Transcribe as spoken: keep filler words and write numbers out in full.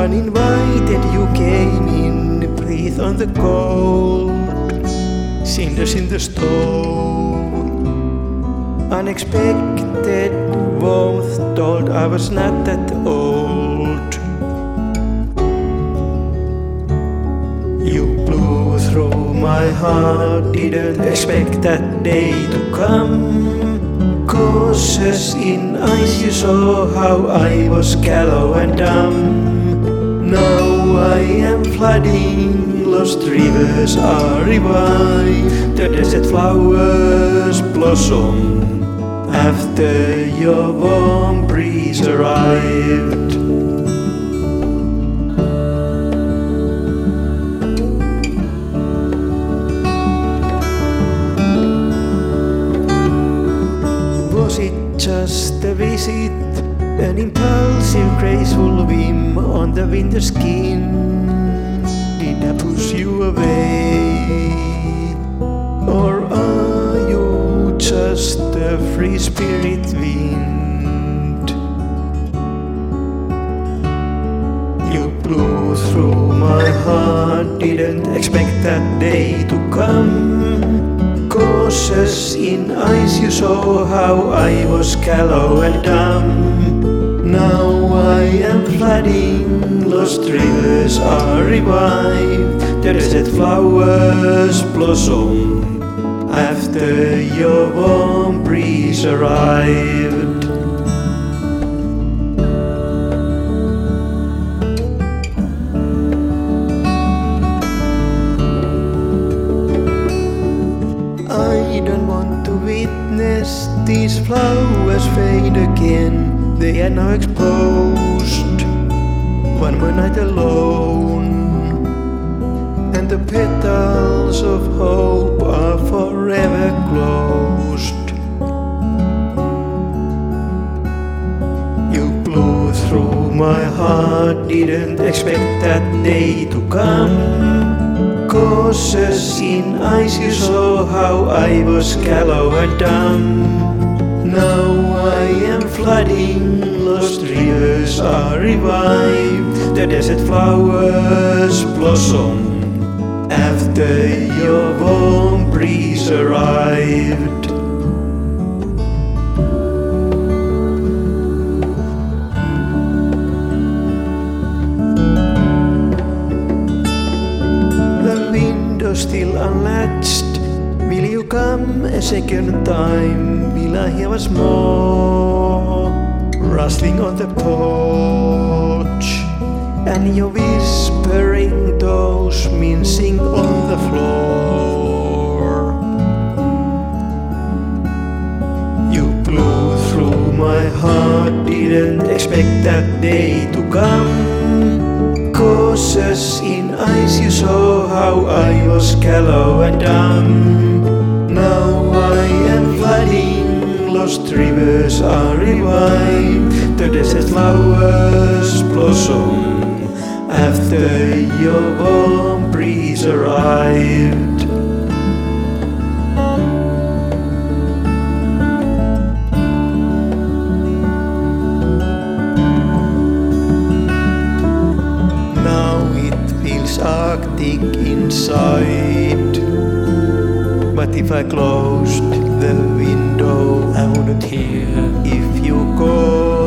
Uninvited you came in, breathe on the cold, cinders in the stone. Unexpected warmth told I was not that old. You blew through my heart, didn't expect that day to come. Cautious in eyes you saw how I was callow and dumb. Now I am flooding, lost rivers are revived. The desert flowers blossom after your warm breeze arrived. Was it just a visit? An impulsive, graceful whim on the winter skin? Did I push you away? Or are you just a free spirit wind? You blew through my heart, didn't expect that day to come. Cautious in eyes you saw how I was callow and dumb. Now I am flooding, lost rivers are revived. The desert flowers blossom after your warm breeze arrived. I don't want to witness these flowers fade again. They are now exposed, one more night alone, and the petals of hope are forever closed. You blew through my heart, didn't expect that day to come. Cautious in eyes you saw how I was callow and dumb. Now I am flooding, lost rivers are revived. The desert flowers blossom after your warm breeze arrived. The window still unlatched. Will you come a second time? Will I hear once more? Rustling on the porch, and your whispering toes mincing on the floor. You blew through my heart, didn't expect that day to come. Cautious in eyes you saw how I was callow and dumb. Now I am flooding, lost rivers are revived. The desert flowers blossom after your warm breeze arrived. Now it feels arctic inside. But if I closed the window, I wouldn't hear if you called.